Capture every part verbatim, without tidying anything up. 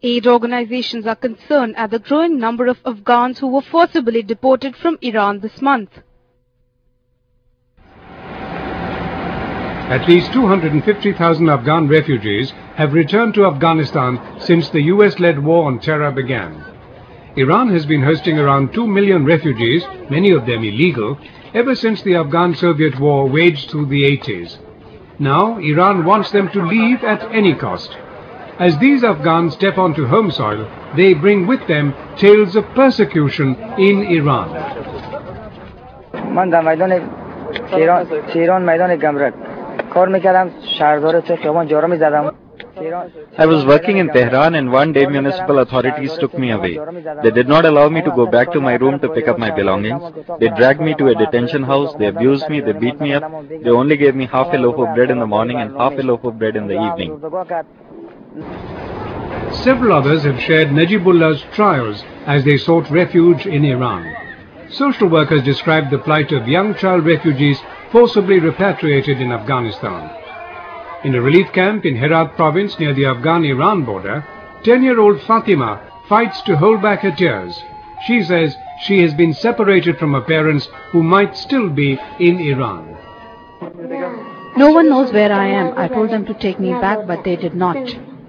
Aid organizations are concerned at the growing number of Afghans who were forcibly deported from Iran this month. At least two hundred fifty thousand Afghan refugees have returned to Afghanistan since the U S-led war on terror began. Iran has been hosting around two million refugees, many of them illegal, ever since the Afghan-Soviet war waged through the eighties. Now, Iran wants them to leave at any cost. As these Afghans step onto home soil, they bring with them tales of persecution in Iran. I was working in Tehran and one day municipal authorities took me away. They did not allow me to go back to my room to pick up my belongings. They dragged me to a detention house, they abused me, they beat me up. They only gave me half a loaf of bread in the morning and half a loaf of bread in the evening. Several others have shared Najibullah's trials as they sought refuge in Iran. Social workers described the plight of young child refugees forcibly repatriated in Afghanistan. In a relief camp in Herat province near the Afghan-Iran border, ten-year-old Fatima fights to hold back her tears. She says she has been separated from her parents who might still be in Iran. No one knows where I am. I told them to take me back, but they did not.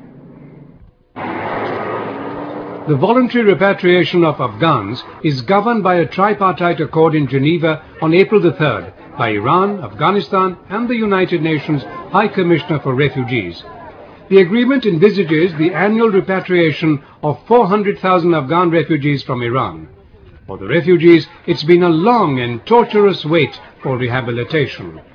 The voluntary repatriation of Afghans is governed by a tripartite accord in Geneva on April the third by Iran, Afghanistan and the United Nations High Commissioner for Refugees. The agreement envisages the annual repatriation of four hundred thousand Afghan refugees from Iran. For the refugees, it's been a long and torturous wait for rehabilitation.